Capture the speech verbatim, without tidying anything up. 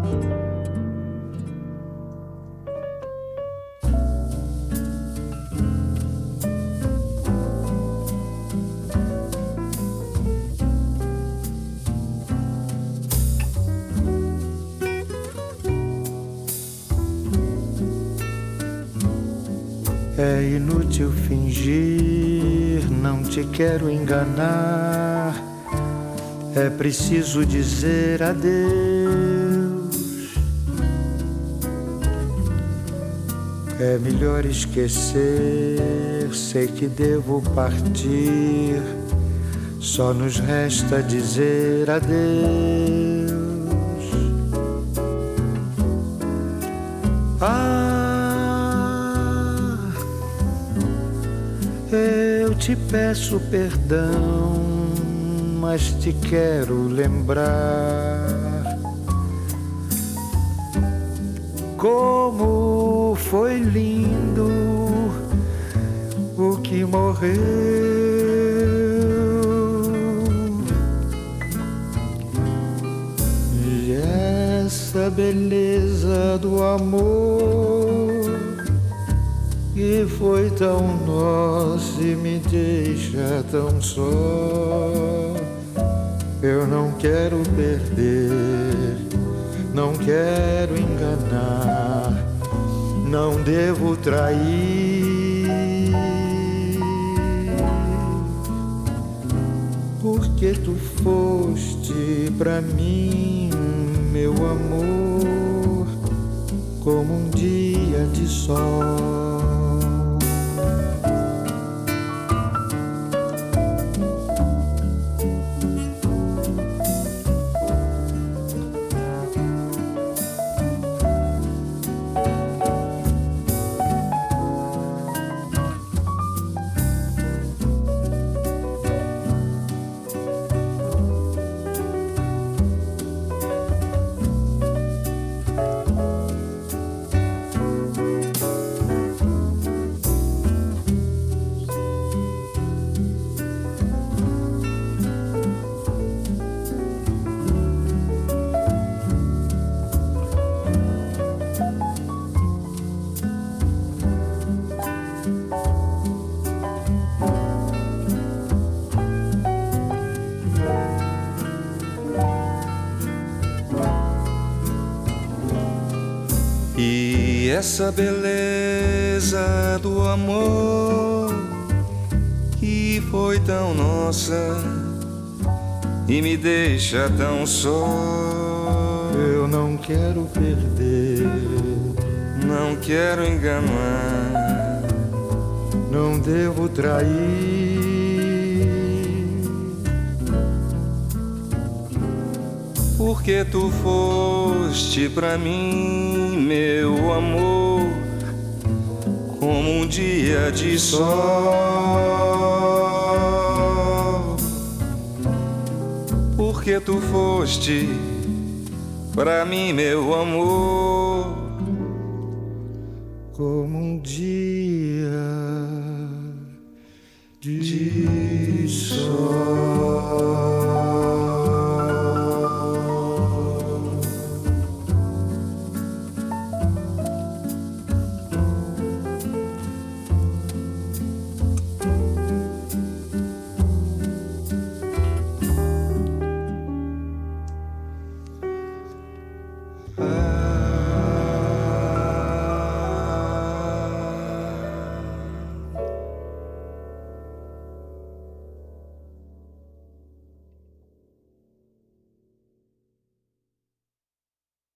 É inútil fingir, não te quero enganar. É preciso dizer adeus. É melhor esquecer, sei que devo partir. Só nos resta dizer adeus. Ah, eu te peço perdão, mas te quero lembrar como foi lindo o que morreu. E essa beleza do amor que foi tão nosso e me deixa tão só. Eu não quero perder, não quero enganar, não devo trair, porque tu foste pra mim, meu amor, como um dia de sol. E essa beleza do amor que foi tão nossa e me deixa tão só. Eu não quero perder, não quero enganar, não devo trair, porque tu foste pra mim, meu amor, como um dia de sol. Porque tu foste pra mim, meu amor, como um dia de, de sol.